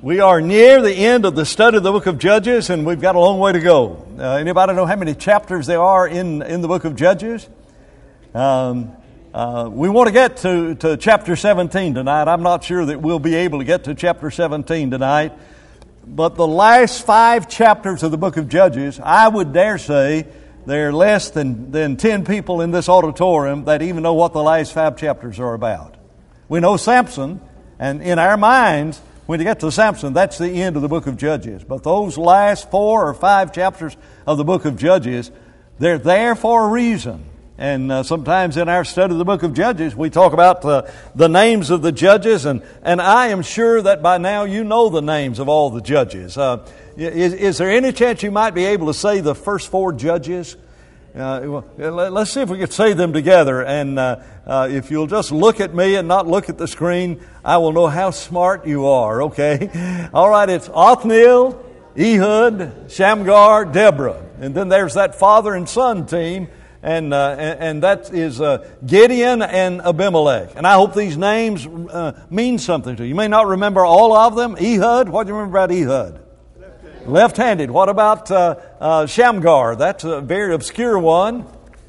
We are near the end of the study of the book of Judges, and we've got a long way to go. Anybody know how many chapters there are in the book of Judges? We want to get to chapter 17 tonight. I'm not sure that we'll be able to get to chapter 17 tonight, but the last 5 chapters of the book of Judges, I would dare say there are less than 10 people in this auditorium that even know what the last 5 chapters are about. We know Samson, and in our minds, when you get to Samson, that's the end of the book of Judges. But those last 4 or 5 chapters of the book of Judges, they're there for a reason. And sometimes in our study of the book of Judges, we talk about the names of the judges. And I am sure that by now you know the names of all the judges. Is there any chance you might be able to say the first 4 judges? Let's see if we could say them together. And if you'll just look at me and not look at the screen, I will know how smart you are, okay? All right, it's Othniel, Ehud, Shamgar, Deborah. And then there's that father and son team, and that is Gideon and Abimelech. And I hope these names mean something to you. You may not remember all of them. Ehud, what do you remember about Ehud? Left-handed. What about Shamgar? That's a very obscure one.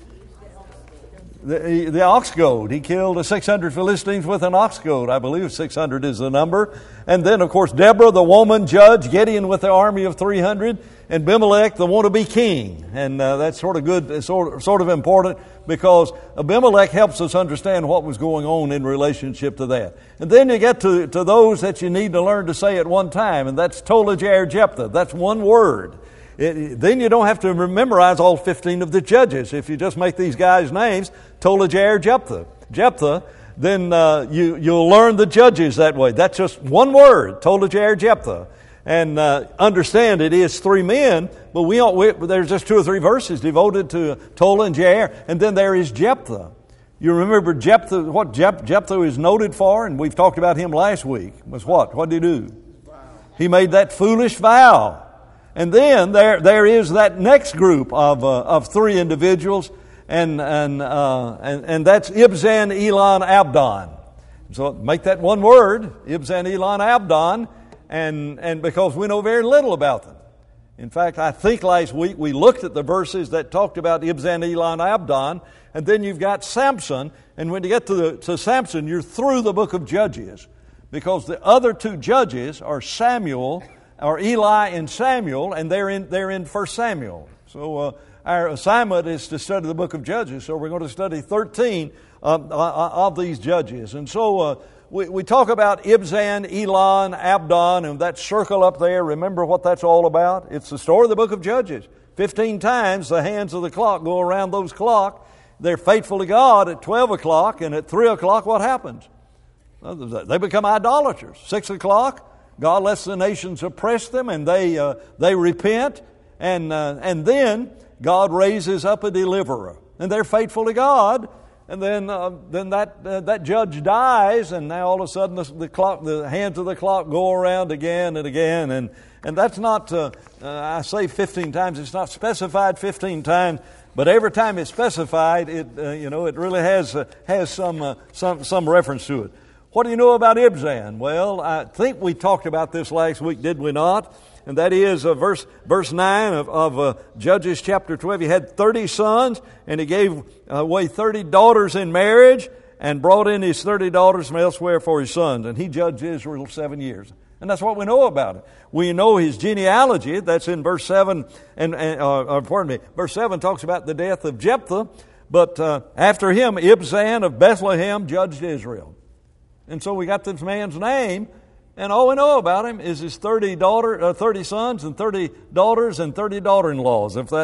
The ox goad. He killed 600 Philistines with an ox goad. I believe 600 is the number. And then, of course, Deborah, the woman judge, Gideon with the army of 300, and Abimelech, the wannabe king. And that's sort of good, sort of important, because Abimelech helps us understand what was going on in relationship to that. And then you get to those that you need to learn to say at one time, and that's Tolad, Jephthah. That's one word. Then you don't have to memorize all 15 of the judges. If you just make these guys' names, Tolad, Jephthah, then you'll learn the judges that way. That's just one word, Tolad, Jephthah. And understand it is 3 men, but there's just 2 or 3 verses devoted to Tola and Jair, and then there is Jephthah. You remember Jephthah, what Jephthah is noted for, and we've talked about him last week, was what? What did he do? He made that foolish vow. And then there is that next group of 3 individuals, and that's Ibzan, Elon, Abdon. So make that one word, Ibzan, Elon, Abdon, and because we know very little about them. In fact, I think last week we looked at the verses that talked about Ibzan, Elon, Abdon, and then you've got Samson, and when you get to Samson, you're through the book of Judges, because the other 2 judges are Samuel, or Eli and Samuel, and they're in 1 Samuel. So our assignment is to study the book of Judges, so we're going to study 13 of these judges. And so we talk about Ibzan, Elon, Abdon, and that circle up there. Remember what that's all about? It's the story of the book of Judges. 15 times the hands of the clock go around those clock. They're faithful to God at 12 o'clock, and at 3 o'clock what happens? They become idolaters. 6 o'clock, God lets the nations oppress them, and they repent, and then God raises up a deliverer, and they're faithful to God. And then that judge dies, and now all of a sudden the hands of the clock go around again and again, and that's not I say 15 times. It's not specified 15 times, but every time it's specified, it really has some reference to it. What do you know about Ibzan? Well, I think we talked about this last week, did we not? And that is verse 9 of Judges chapter 12. He had 30 sons, and he gave away 30 daughters in marriage, and brought in his 30 daughters from elsewhere for his sons. And he judged Israel 7 years. And that's what we know about it. We know his genealogy. That's in verse 7. Verse 7 talks about the death of Jephthah. But after him, Ibzan of Bethlehem judged Israel. And so we got this man's name, and all we know about him is his 30 sons and 30 daughters and 30 daughter-in-laws. If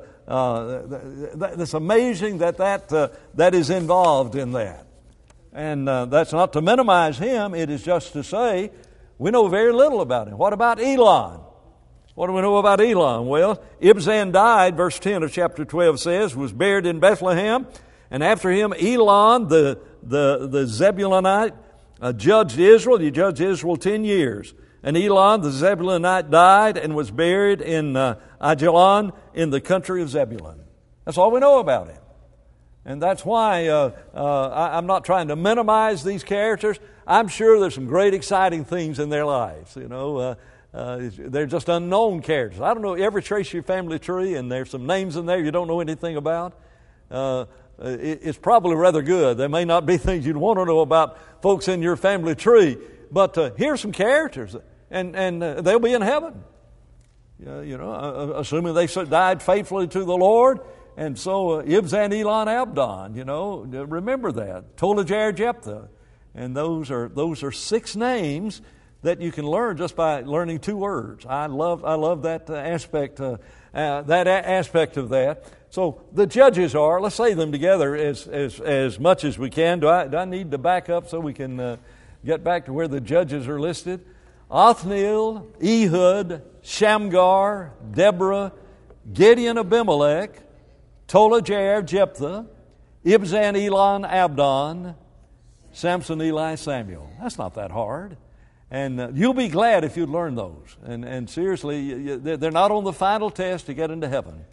that's amazing that is involved in that. And that's not to minimize him. It is just to say we know very little about him. What about Elon? What do we know about Elon? Well, Ibzan died, verse 10 of chapter 12 says, was buried in Bethlehem. And after him, Elon, the Zebulunite, judged Israel. He judged Israel 10 years. And Elon, the Zebulunite, died and was buried in Ajalon in the country of Zebulun. That's all we know about him. And that's why I'm not trying to minimize these characters. I'm sure there's some great exciting things in their lives. They're just unknown characters. I don't know, you ever trace your family tree and there's some names in there you don't know anything about? It's probably rather good. There may not be things you'd want to know about folks in your family tree, but here's some characters, and they'll be in heaven. Assuming they died faithfully to the Lord. And so Ibzan, Elon, Abdon, remember that. Tolajar, Jephthah. And those are 6 names that you can learn just by learning 2 words. I love that aspect of that. So the judges are, let's say them together as much as we can. Do I need to back up so we can get back to where the judges are listed? Othniel, Ehud, Shamgar, Deborah, Gideon, Abimelech, Tolajar, Jephthah, Ibzan, Elon, Abdon, Samson, Eli, Samuel. That's not that hard. And you'll be glad if you'd learn those. And seriously, they're not on the final test to get into heaven.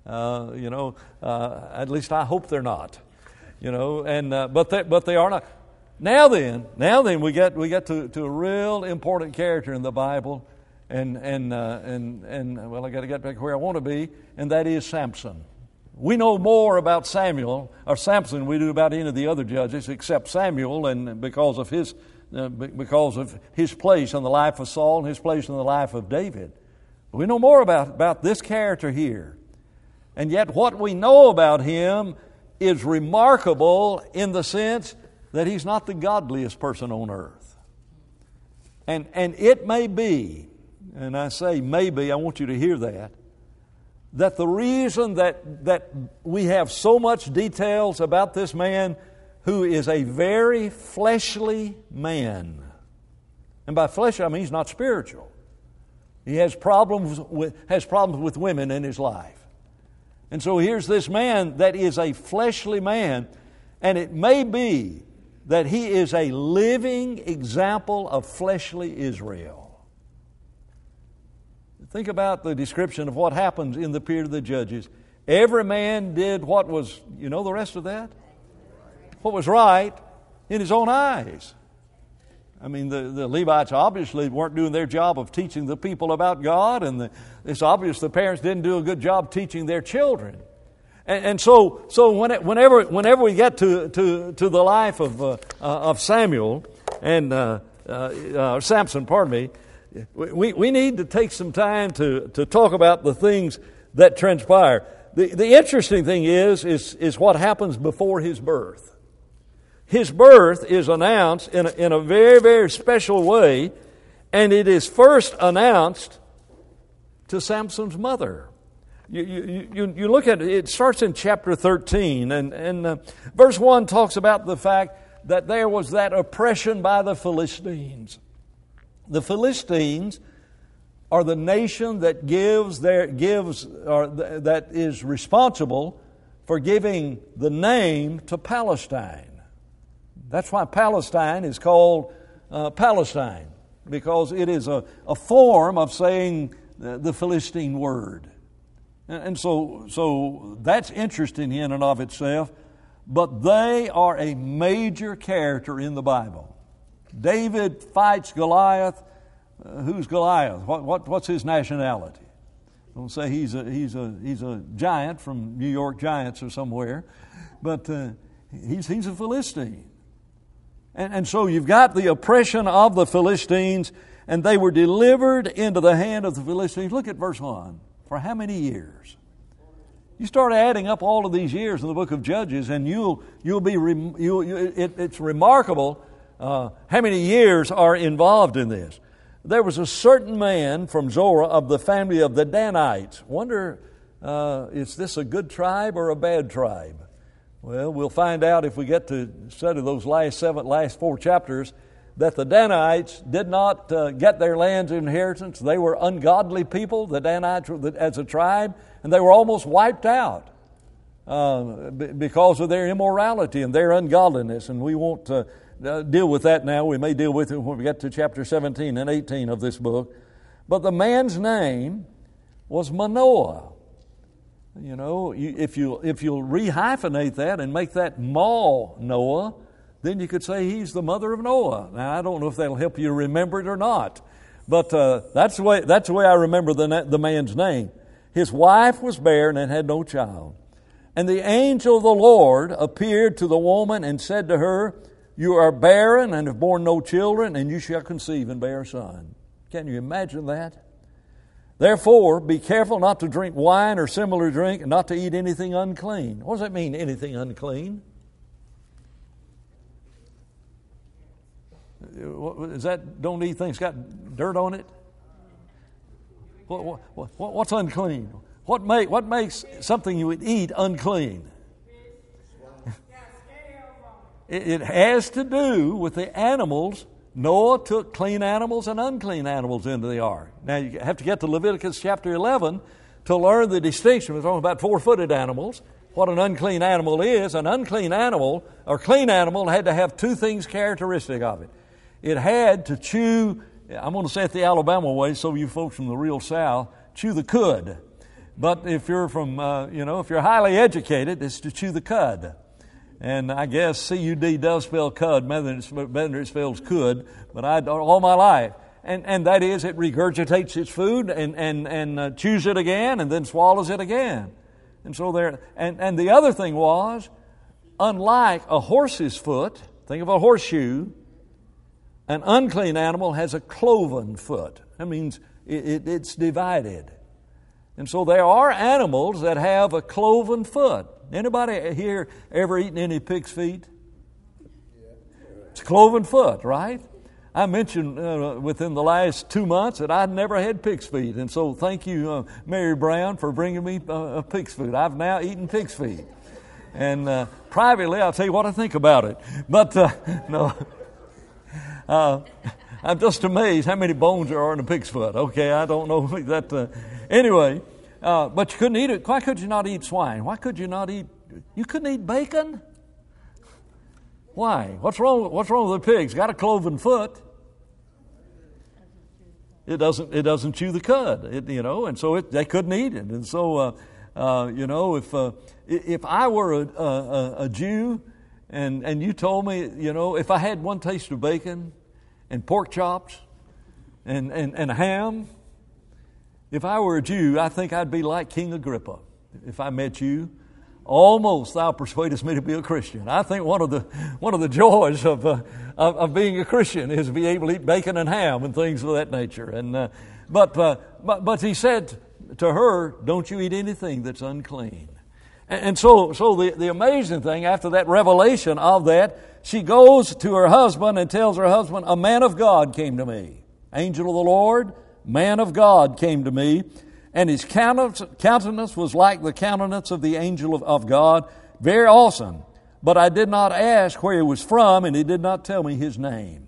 At least I hope they're not. But they are not. Now then, we get to a real important character in the Bible, and well, I got to get back where I want to be, and that is Samson. We know more about Samson we do about any of the other judges, except Samuel, and because of his place in the life of Saul and his place in the life of David. We know more about this character here. And yet what we know about him is remarkable in the sense that he's not the godliest person on earth. And it may be, and I say maybe, I want you to hear that the reason that we have so much details about this man who is a very fleshly man, and by fleshly I mean he's not spiritual. He has problems with women in his life. And so here's this man that is a fleshly man, and it may be that he is a living example of fleshly Israel. Think about the description of what happens in the period of the judges. Every man did what was, the rest of that? What was right in his own eyes. I mean, the Levites obviously weren't doing their job of teaching the people about God, and it's obvious the parents didn't do a good job teaching their children. And so whenever we get to the life of Samuel and Samson, pardon me, we need to take some time to talk about the things that transpire. The interesting thing is what happens before his birth. His birth is announced in a very, very special way, and it is first announced to Samson's mother. You look at it, it starts in chapter 13, and verse 1 talks about the fact that there was that oppression by the Philistines. The Philistines are the nation that that is responsible for giving the name to Palestine. That's why Palestine is called Palestine, because it is a form of saying the Philistine word. And so that's interesting in and of itself, but they are a major character in the Bible. David fights Goliath. Who's Goliath? What's his nationality? Don't say he's a giant from New York Giants or somewhere, but he's a Philistine. And so you've got the oppression of the Philistines, and they were delivered into the hand of the Philistines. Look at verse 1. For how many years? You start adding up all of these years in the book of Judges, and it's remarkable how many years are involved in this. There was a certain man from Zorah of the family of the Danites. Wonder, is this a good tribe or a bad tribe? Well, we'll find out if we get to study those last 4 chapters that the Danites did not get their land's inheritance. They were ungodly people, the Danites as a tribe, and they were almost wiped out because of their immorality and their ungodliness. And we won't deal with that now. We may deal with it when we get to chapter 17 and 18 of this book. But the man's name was Manoah. You know, if you'll rehyphenate that and make that Noah, then you could say he's the mother of Noah. Now, I don't know if that'll help you remember it or not, but that's the way I remember the man's name. His wife was barren and had no child. And the angel of the Lord appeared to the woman and said to her, "You are barren and have borne no children, and you shall conceive and bear a son." Can you imagine that? "Therefore, be careful not to drink wine or similar drink, and not to eat anything unclean." What does that mean, anything unclean? Is that don't eat things got dirt on it? What's unclean? What makes something you would eat unclean? It has to do with the animals. Noah took clean animals and unclean animals into the ark. Now you have to get to Leviticus chapter 11 to learn the distinction. We're talking about 4-footed animals. What an unclean animal is, an unclean animal or clean animal had to have two things characteristic of it. It had to chew, I'm going to say it the Alabama way, so you folks from the real South, chew the cud. But if you're from, if you're highly educated, it's to chew the cud. And I guess CUD does spell cud, better it spells could, but all my life. And that is, it regurgitates its food and chews it again and then swallows it again. And so there, and the other thing was, unlike a horse's foot, think of a horseshoe, an unclean animal has a cloven foot. That means it's divided. And so there are animals that have a cloven foot. Anybody here ever eaten any pig's feet? It's a cloven foot, right? I mentioned within the last 2 months that I'd never had pig's feet. And so thank you, Mary Brown, for bringing me a pig's feet. I've now eaten pig's feet. And privately, I'll tell you what I think about it. But no, I'm just amazed how many bones there are in a pig's foot. Okay, I don't know that. Anyway, but you couldn't eat it. Why could you not eat swine? Why could you not eat? You couldn't eat bacon? Why? What's wrong with the pigs? Got a cloven foot. It doesn't chew the cud. And so they couldn't eat it. And so if I were a Jew and you told me, if I had one taste of bacon and pork chops and ham, if I were a Jew, I think I'd be like King Agrippa if I met you. Almost thou persuadest me to be a Christian. I think one of the joys of being a Christian is to be able to eat bacon and ham and things of that nature. And but he said to her, "Don't you eat anything that's unclean." And so the amazing thing, after that revelation of that, she goes to her husband and tells her husband, "A man of God came to me." Angel of the Lord, man of God came to me. And his countenance was like the countenance of the angel of God, very awesome. But I did not ask where he was from, and he did not tell me his name.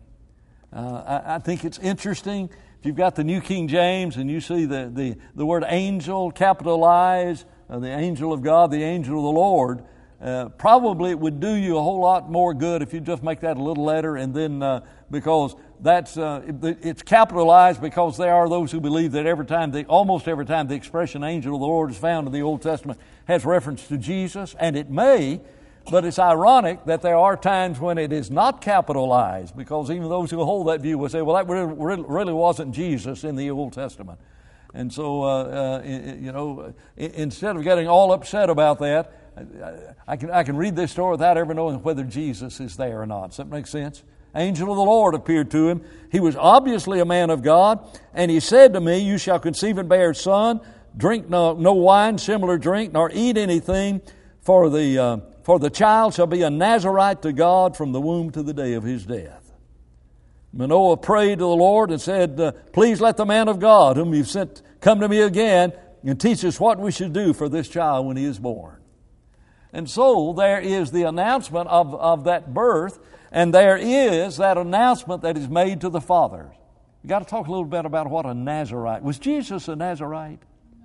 I think it's interesting. If you've got the New King James and you see the word angel capitalized, the angel of God, the angel of the Lord, probably it would do you a whole lot more good if you just make that a little letter, and then because that's it's capitalized because there are those who believe that almost every time the expression angel of the Lord is found in the Old Testament has reference to Jesus, and it may, but it's ironic that there are times when it is not capitalized, because even those who hold that view will say, well, that really wasn't Jesus in the Old Testament. And so, instead of getting all upset about that, I can read this story without ever knowing whether Jesus is there or not. Does that make sense? Angel of the Lord appeared to him. He was obviously a man of God, and he said to me, "You shall conceive and bear a son. Drink no wine, similar drink, nor eat anything, for the child shall be a Nazarite to God from the womb to the day of his death." Manoah prayed to the Lord and said, "Please let the man of God whom you've sent come to me again and teach us what we should do for this child when he is born." And so there is the announcement of that birth, and there is that announcement that is made to the fathers. We've got to talk a little bit about what a Nazarite. Was Jesus a Nazarite?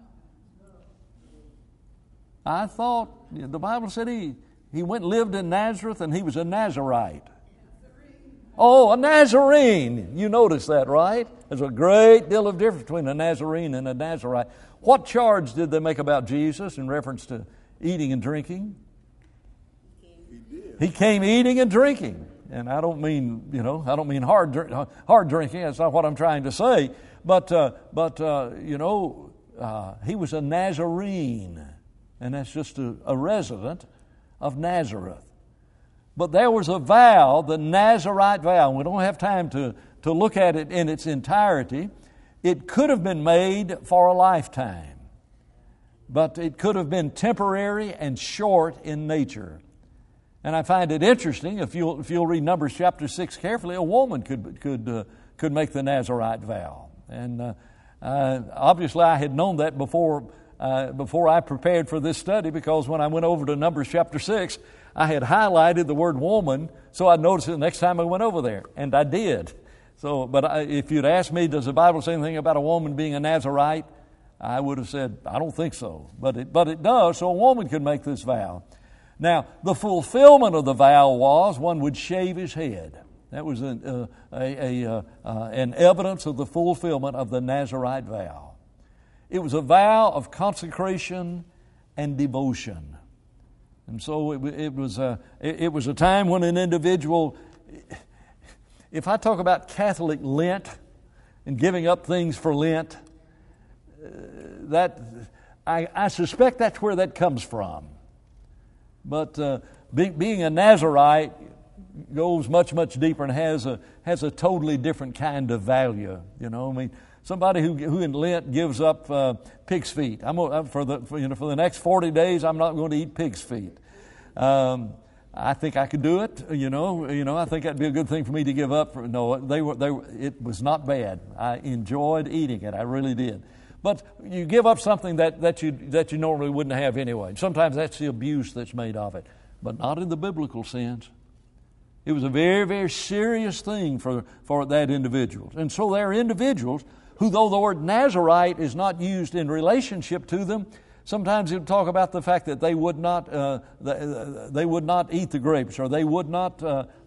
I thought the Bible said he went and lived in Nazareth and he was a Nazarite. Oh, a Nazarene. You notice that, right? There's a great deal of difference between a Nazarene and a Nazarite. What charge did they make about Jesus in reference to eating and drinking? He came eating and drinking. and I don't mean, I don't mean hard drinking. That's not what I'm trying to say. But he was a Nazarene, and that's just a resident of Nazareth. But there was a vow, the Nazarite vow, and we don't have time to look at it in its entirety. It could have been made for a lifetime, but it could have been temporary and short in nature. And I find it interesting, if you'll read Numbers chapter 6 carefully, a woman could make the Nazarite vow. And obviously I had known that before I prepared for this study, because when I went over to Numbers chapter 6, I had highlighted the word woman, so I'd notice it the next time I went over there, and I did. So, if you'd asked me, does the Bible say anything about a woman being a Nazarite? I would have said, I don't think so. But it does, so a woman could make this vow. Now, the fulfillment of the vow was one would shave his head. That was an evidence of the fulfillment of the Nazarite vow. It was a vow of consecration and devotion. And so it was a time when an individual, if I talk about Catholic Lent and giving up things for Lent, I suspect that's where that comes from. But being a Nazarite goes much, much deeper and has a totally different kind of value. Somebody who in Lent gives up pig's feet. For the next 40 days, I'm not going to eat pig's feet. I think I could do it. I think that'd be a good thing for me to give up. It was not bad. I enjoyed eating it. I really did. But you give up something that you normally wouldn't have anyway. Sometimes that's the abuse that's made of it, but not in the biblical sense. It was a very, very serious thing for that individual. And so there are individuals who, though the word Nazarite is not used in relationship to them, sometimes it would talk about the fact that they would not eat the grapes, or they would not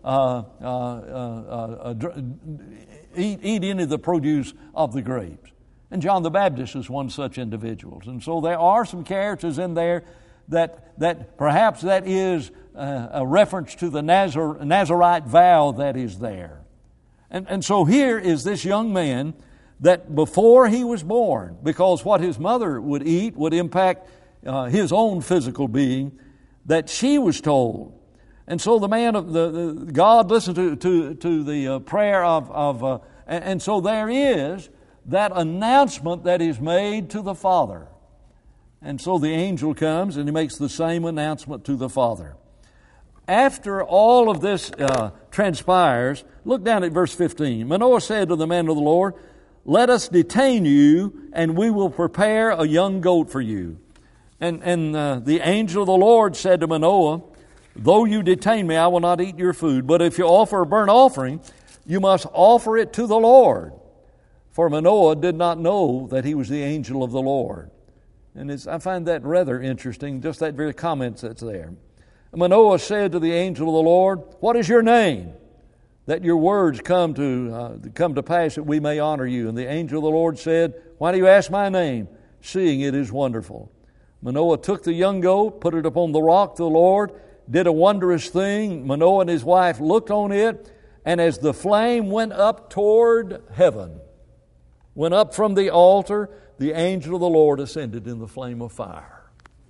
eat any of the produce of the grapes. And John the Baptist is one such individual. And so there are some characters in there that perhaps that is a reference to the Nazarite vow that is there. And so here is this young man that before he was born, because what his mother would eat would impact his own physical being, that she was told. And so the man of God listened to the prayer of and so there is that announcement that is made to the Father. And so the angel comes and he makes the same announcement to the Father. After all of this transpires, look down at verse 15. Manoah said to the man of the Lord, "Let us detain you, and we will prepare a young goat for you." And the angel of the Lord said to Manoah, "Though you detain me, I will not eat your food. But if you offer a burnt offering, you must offer it to the Lord." For Manoah did not know that he was the angel of the Lord. And I find that rather interesting, just that very comment that's there. Manoah said to the angel of the Lord, "What is your name? That your words come to pass, that we may honor you." And the angel of the Lord said, "Why do you ask my name, seeing it is wonderful?" Manoah took the young goat, put it upon the rock. The Lord did a wondrous thing. Manoah and his wife looked on it, and as the flame went up toward heaven, went up from the altar, the angel of the Lord ascended in the flame of fire.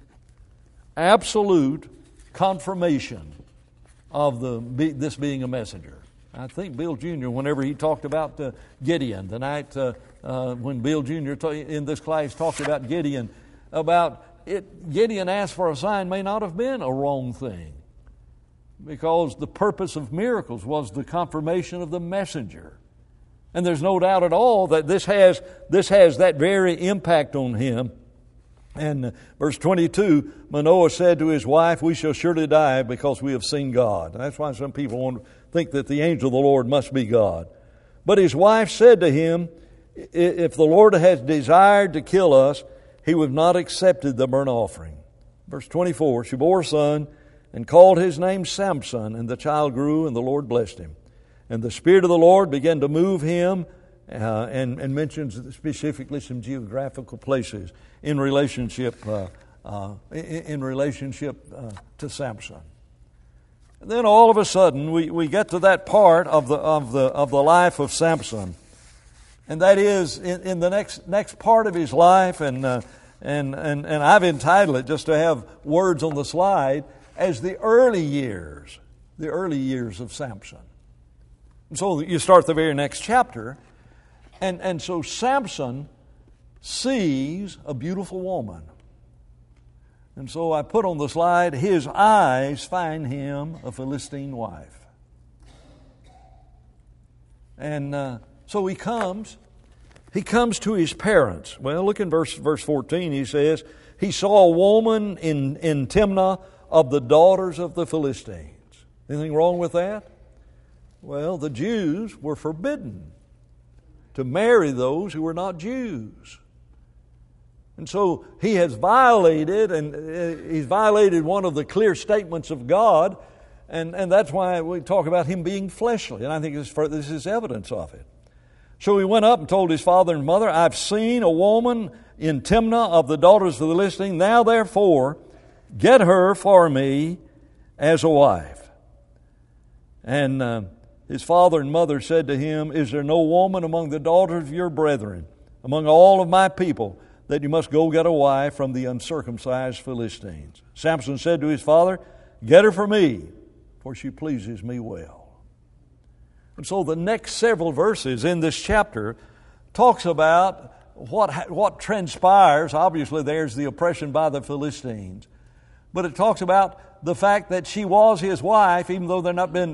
Absolute confirmation of this being a messenger. I think Bill Jr., whenever he talked about Gideon, the night when Bill Jr. in this class talked about Gideon, Gideon asked for a sign may not have been a wrong thing, because the purpose of miracles was the confirmation of the messenger. And there's no doubt at all that this has that very impact on him. And verse 22, Manoah said to his wife, "We shall surely die because we have seen God." And that's why some people think that the angel of the Lord must be God. But his wife said to him, "If the Lord has desired to kill us, he would not have accepted the burnt offering." Verse 24, she bore a son and called his name Samson, and the child grew, and the Lord blessed him. And the Spirit of the Lord began to move him, and mentions specifically some geographical places in relationship to Samson. And then all of a sudden we get to that part of the life of Samson, and that is in the next part of his life, and I've entitled it, just to have words on the slide, as the early years of Samson. And so you start the very next chapter, and so Samson sees a beautiful woman. And so I put on the slide, his eyes find him a Philistine wife. And so he comes to his parents. Well, look in verse 14. He says, he saw a woman in Timnah of the daughters of the Philistines. Anything wrong with that? Well, the Jews were forbidden to marry those who were not Jews. And so he has violated, and he's violated one of the clear statements of God, and that's why we talk about him being fleshly, and I think this is evidence of it. So he went up and told his father and mother, I've seen a woman in Timnah of the daughters of the Philistines. Now therefore, get her for me as a wife. And his father and mother said to him, is there no woman among the daughters of your brethren, among all of my people, that you must go get a wife from the uncircumcised Philistines? Samson said to his father, get her for me, for she pleases me well. And so the next several verses in this chapter talks about what transpires. Obviously there's the oppression by the Philistines, but it talks about the fact that she was his wife, even though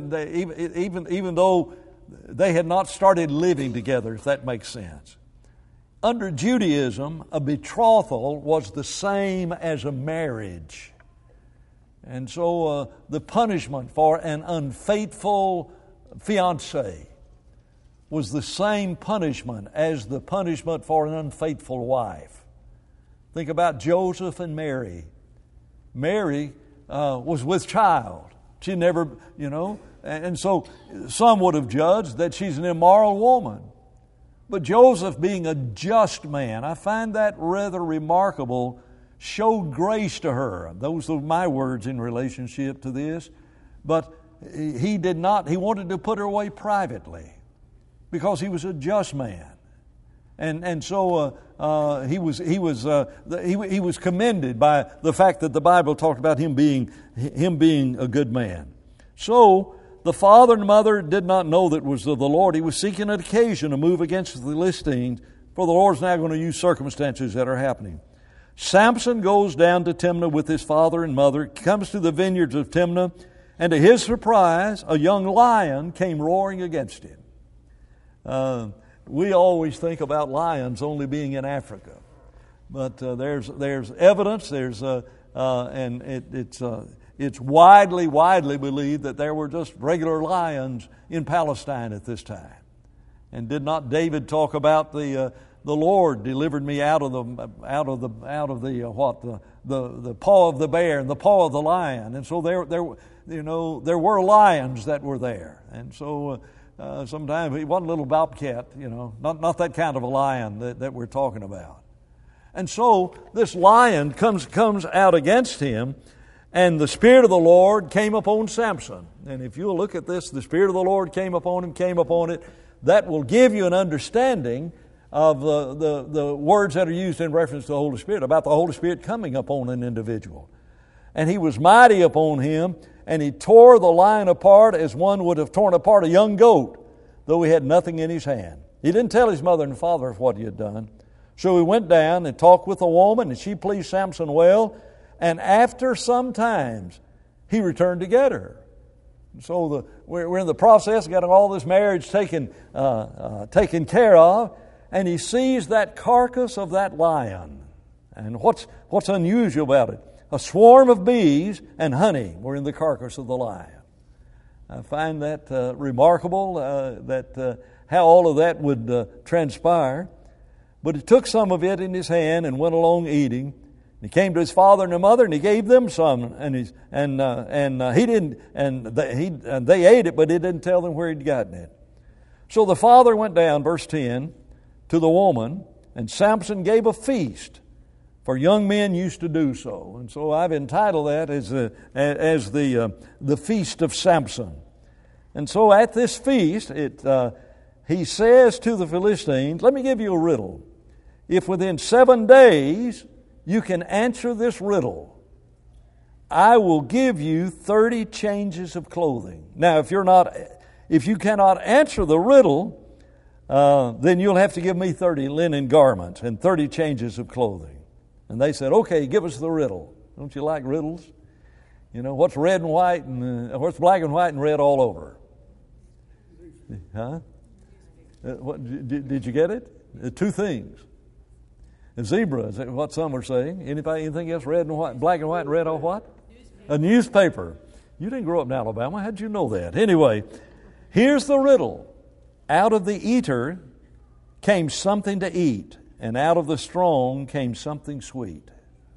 even though they had not started living together, if that makes sense. Under Judaism, a betrothal was the same as a marriage. And so the punishment for an unfaithful fiancé was the same punishment as the punishment for an unfaithful wife. Think about Joseph and Mary. Mary was with child. She never, and so some would have judged that she's an immoral woman. But Joseph, being a just man, I find that rather remarkable, showed grace to her. Those are my words in relationship to this. But he did not, he wanted to put her away privately because he was a just man. And so he was commended by the fact that the Bible talked about him being a good man. So the father and mother did not know that it was of the Lord. He was seeking an occasion to move against the Philistines, for the Lord's now going to use circumstances that are happening. Samson goes down to Timnah with his father and mother, comes to the vineyards of Timnah, and to his surprise, a young lion came roaring against him. We always think about lions only being in Africa, but there's evidence. It's widely believed that there were just regular lions in Palestine at this time. And did not David talk about the Lord delivered me out of the paw of the bear and the paw of the lion? And so there were lions that were there, and so. Sometimes he wasn't a little bobcat, not that kind of a lion that we're talking about. And so this lion comes out against him, and the Spirit of the Lord came upon Samson. And if you'll look at this, the Spirit of the Lord came upon it. That will give you an understanding of the words that are used in reference to the Holy Spirit, about the Holy Spirit coming upon an individual. And he was mighty upon him, and he tore the lion apart as one would have torn apart a young goat, though he had nothing in his hand. He didn't tell his mother and father of what he had done. So he went down and talked with the woman, and she pleased Samson well. And after some times, he returned to get her. So we're in the process of getting all this marriage taken care of, and he sees that carcass of that lion. And what's unusual about it? A swarm of bees and honey were in the carcass of the lion. I find that remarkable, how all of that would transpire. But he took some of it in his hand and went along eating. He came to his father and his mother, and he gave them some, and they ate it, but he didn't tell them where he'd gotten it. So the father went down, verse 10, to the woman, and Samson gave a feast for young men used to do so. And so I've entitled that as the Feast of Samson. And so at this feast, he says to the Philistines, let me give you a riddle. If within 7 days you can answer this riddle, I will give you 30 changes of clothing. Now, if you cannot answer the riddle, then you'll have to give me 30 linen garments and 30 changes of clothing. And they said, okay, give us the riddle. Don't you like riddles? You know, what's red and white and what's black and white and red all over? Huh? Did you get it? Two things. A zebra is what some are saying. Anything else? Red and white, black and white and red or what? A newspaper. You didn't grow up in Alabama. How'd you know that? Anyway, here's the riddle. Out of the eater came something to eat, and out of the strong came something sweet.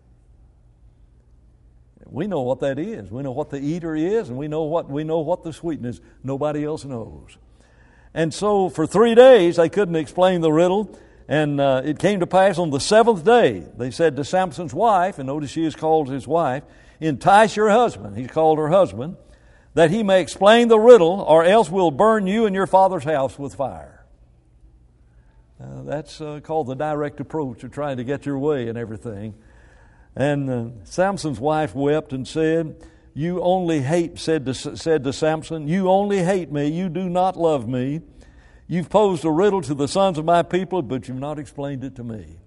We know what that is. We know what the eater is, and we know what the sweetness is. Nobody else knows. And so for 3 days they couldn't explain the riddle, and it came to pass on the 7th day, they said to Samson's wife, and notice she is called his wife, entice your husband, he's called her husband, that he may explain the riddle, or else we'll burn you and your father's house with fire. That's called the direct approach of trying to get your way and everything. And Samson's wife wept and said, "You only hate," said to Samson, "you only hate me, you do not love me. You've posed a riddle to the sons of my people, but you've not explained it to me."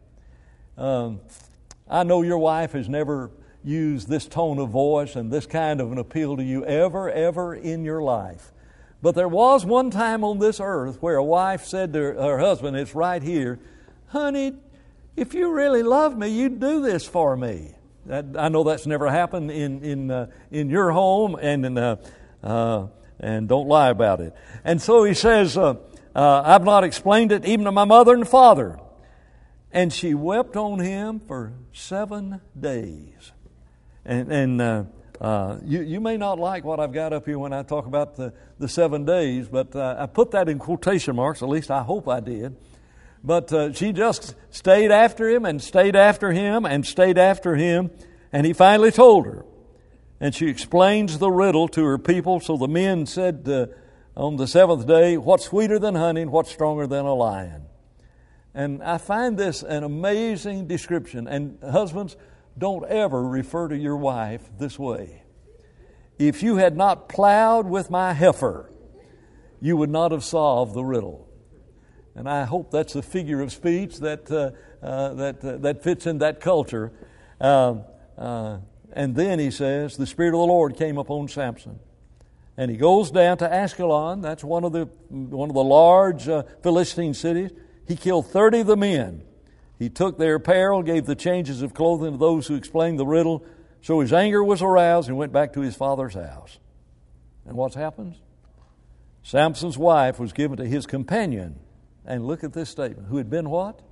I know your wife has never used this tone of voice and this kind of an appeal to you ever in your life. But there was one time on this earth where a wife said to her husband, it's right here, "Honey, if you really love me, you'd do this for me." I know that's never happened in your home, and don't lie about it. And so he says, "I've not explained it even to my mother and father." And she wept on him for 7 days. And you may not like what I've got up here when I talk about the 7 days, but I put that in quotation marks, at least I hope I did. But she just stayed after him and stayed after him and stayed after him, and he finally told her. And she explains the riddle to her people. So the men said on the 7th day, "What's sweeter than honey and what's stronger than a lion?" And I find this an amazing description. And husbands, don't ever refer to your wife this way. If you had not plowed with my heifer, you would not have solved the riddle. And I hope that's a figure of speech that fits in that culture. And then he says, the Spirit of the Lord came upon Samson. And he goes down to Ascalon. That's one of the large Philistine cities. He killed 30 of the men. He took their apparel, gave the changes of clothing to those who explained the riddle. So his anger was aroused and went back to his father's house. And what happens? Samson's wife was given to his companion. And look at this statement. Who had been what?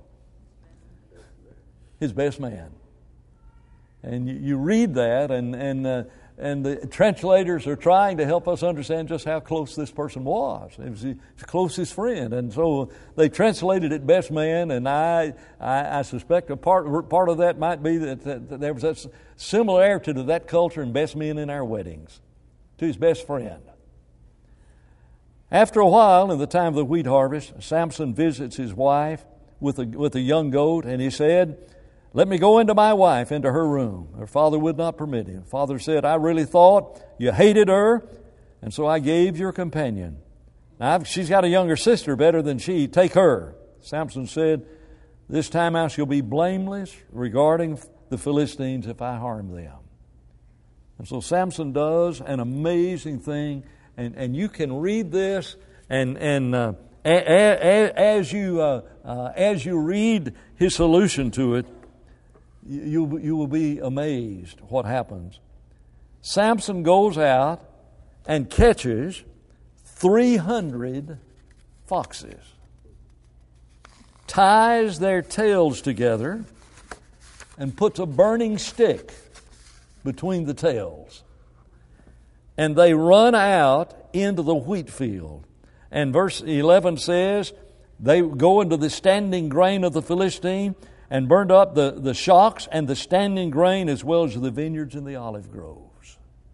His best man. And you read that, and the translators are trying to help us understand just how close this person was. It was his closest friend. And so they translated it best man, and I suspect a part of that might be that there was that similarity to that culture and best men in our weddings, to his best friend. After a while, in the time of the wheat harvest, Samson visits his wife with a young goat, and he said, "Let me go into my wife, into her room." Her father would not permit him. Father said, "I really thought you hated her, and so I gave your companion. Now, she's got a younger sister better than she. Take her." Samson said, "This time I shall be blameless regarding the Philistines if I harm them." And so Samson does an amazing thing, and you can read this, and as you read his solution to it, you will be amazed what happens. Samson goes out and catches 300 foxes, ties their tails together, and puts a burning stick between the tails. And they run out into the wheat field. And verse 11 says, they go into the standing grain of the Philistine, and burned up the shocks and the standing grain, as well as the vineyards and the olive groves.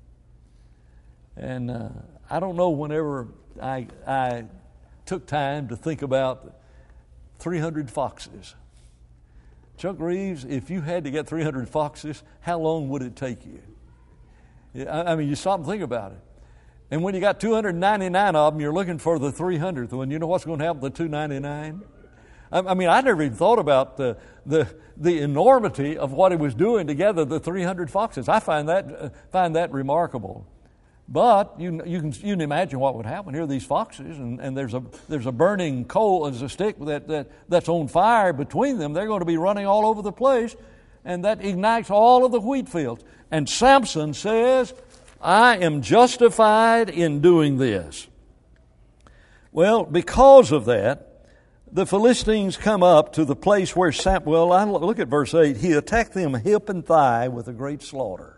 And I don't know, whenever I took time to think about 300 foxes. Chuck Reeves, if you had to get 300 foxes, how long would it take you? I mean, you stop and think about it. And when you got 299 of them, you're looking for the 300th one. You know what's going to happen to the 299? I mean, I never even thought about the enormity of what he was doing to gather the 300 foxes. I find that remarkable. But you can imagine what would happen. Here are these foxes, and there's a burning coal, there's a stick that's on fire between them. They're going to be running all over the place, and that ignites all of the wheat fields. And Samson says, I am justified in doing this. Well, because of that, the Philistines come up to the place where look at verse 8. He attacked them hip and thigh with a great slaughter.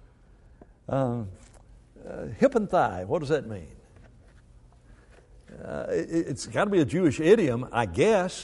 Hip and thigh, what does that mean? It's got to be a Jewish idiom, I guess.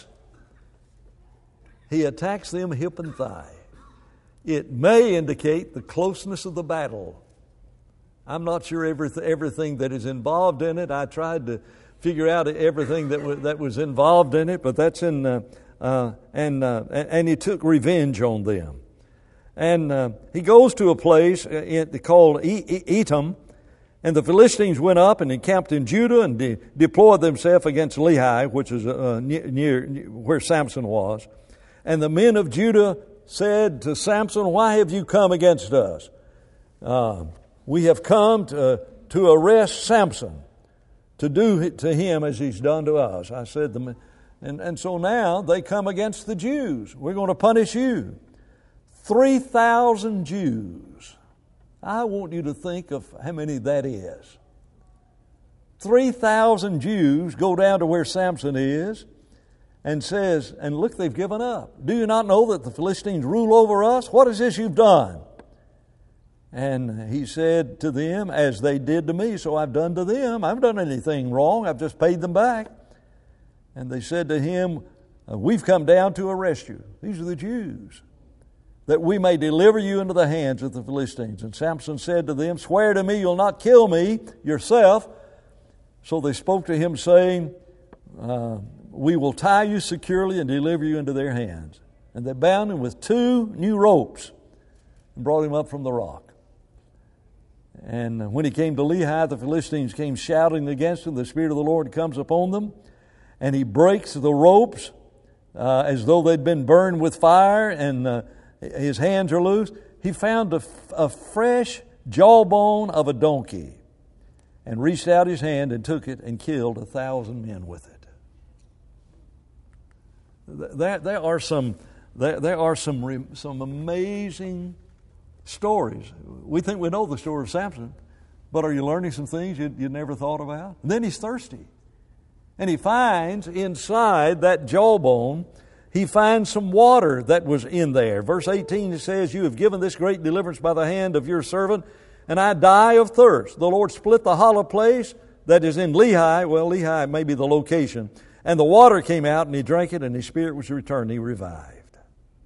He attacks them hip and thigh. It may indicate the closeness of the battle. I'm not sure everything that is involved in it. I tried to figure out everything that was involved in it, but that's in and he took revenge on them. And he goes to a place called Etam, and the Philistines went up and encamped in Judah and deployed themselves against Lehi, which is near where Samson was. And the men of Judah said to Samson, why have you come against us? We have come to arrest Samson, to do to him as he's done to us. I said, and so now they come against the Jews. We're going to punish you. 3,000 Jews. I want you to think of how many that is. 3,000 Jews go down to where Samson is and says, and look, they've given up. Do you not know that the Philistines rule over us? What is this you've done? And he said to them, as they did to me, so I've done to them. I haven't done anything wrong. I've just paid them back. And they said to him, we've come down to arrest you. These are the Jews. That we may deliver you into the hands of the Philistines. And Samson said to them, swear to me you'll not kill me yourself. So they spoke to him, saying, we will tie you securely and deliver you into their hands. And they bound him with 2 new ropes and brought him up from the rock. And when he came to Lehi, the Philistines came shouting against him. The Spirit of the Lord comes upon them, and he breaks the ropes as though they'd been burned with fire, and his hands are loose. He found a fresh jawbone of a donkey and reached out his hand and took it and killed 1,000 men with it. There are some amazing stories. We think we know the story of Samson, but are you learning some things you never thought about? And then he's thirsty. And he finds inside that jawbone, he finds some water that was in there. Verse 18, it says, you have given this great deliverance by the hand of your servant, and I die of thirst. The Lord split the hollow place that is in Lehi. Well, Lehi may be the location. And the water came out, and he drank it, and his spirit was returned. He revived.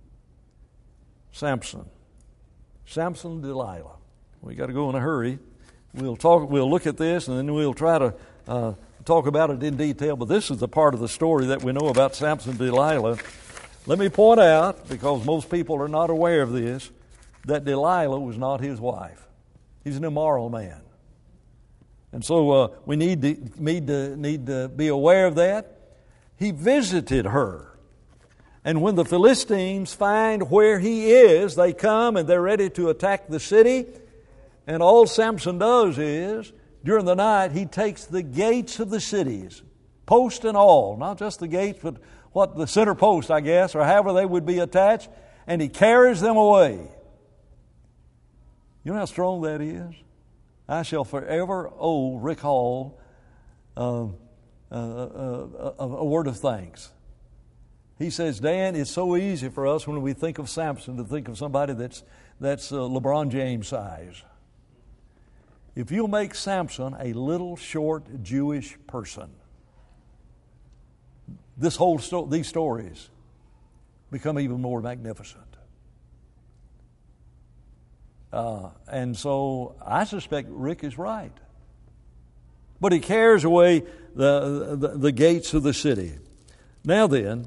Samson and Delilah. We got to go in a hurry. We'll look at this, and then we'll try to talk about it in detail. But this is the part of the story that we know about Samson and Delilah. Let me point out, because most people are not aware of this, that Delilah was not his wife. He's an immoral man, and so we need to be aware of that. He visited her. And when the Philistines find where he is, they come and they're ready to attack the city. And all Samson does is, during the night, he takes the gates of the cities, post and all, not just the gates, but what the center post, I guess, or however they would be attached, and he carries them away. You know how strong that is? I shall forever owe Rick Hall a word of thanks. He says, Dan, it's so easy for us when we think of Samson to think of somebody that's LeBron James size. If you'll make Samson a little short Jewish person, these stories become even more magnificent. And so I suspect Rick is right. But he carries away the gates of the city. Now then,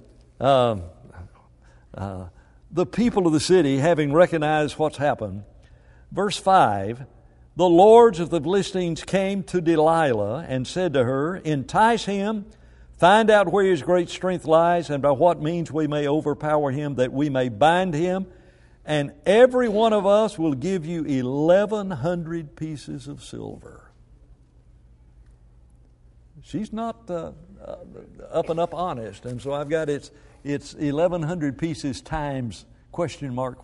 the people of the city, having recognized what's happened, verse 5, the lords of the Philistines came to Delilah and said to her, entice him, find out where his great strength lies, and by what means we may overpower him, that we may bind him, and every one of us will give you 1,100 pieces of silver. She's not up and up honest, and so I've got it's 1,100 pieces times question mark.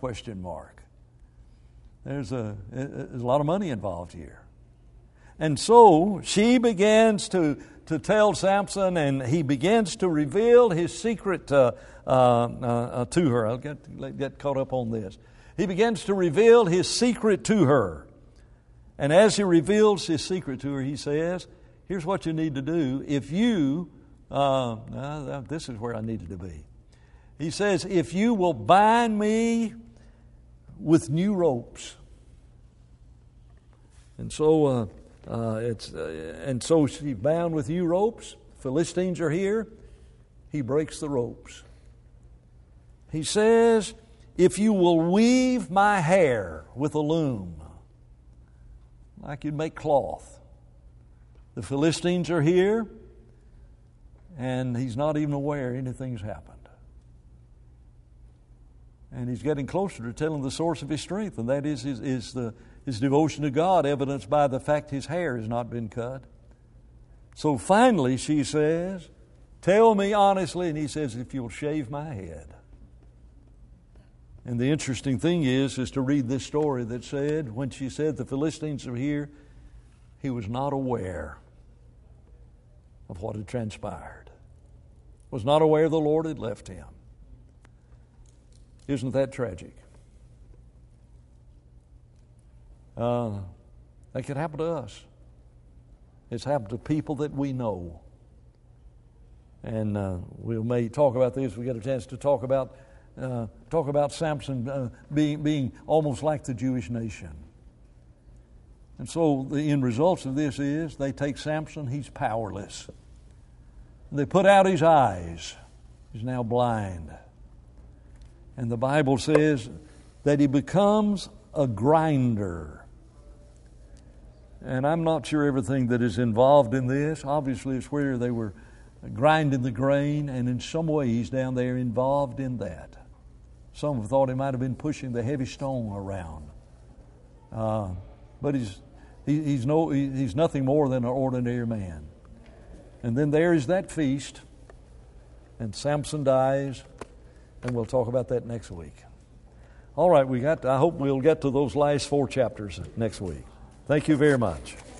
There's a lot of money involved here. And so she begins to tell Samson, and he begins to reveal his secret to her. I'll get caught up on this. He begins to reveal his secret to her. And as he reveals his secret to her, he says, here's what you need to do. If you, this is where I needed to be. He says, if you will bind me with new ropes. And so she's bound with new ropes. Philistines are here. He breaks the ropes. He says, if you will weave my hair with a loom, like you'd make cloth. The Philistines are here, and he's not even aware anything's happened. And he's getting closer to telling the source of his strength, and that is his devotion to God, evidenced by the fact his hair has not been cut. So finally she says, tell me honestly, and he says, if you'll shave my head. And the interesting thing is to read this story that said, when she said the Philistines are here, he was not aware of what had transpired. Was not aware the Lord had left him. Isn't that tragic? That could happen to us. It's happened to people that we know. And we may talk about this. We get a chance to talk about Samson being almost like the Jewish nation. And so the end results of this is they take Samson, he's powerless. They put out his eyes. He's now blind. And the Bible says that he becomes a grinder. And I'm not sure everything that is involved in this. Obviously, it's where they were grinding the grain, and in some way he's down there involved in that. Some have thought he might have been pushing the heavy stone around. But he's nothing more than an ordinary man. And then there is that feast, and Samson dies, and we'll talk about that next week. All right, I hope we'll get to those last 4 chapters next week. Thank you very much.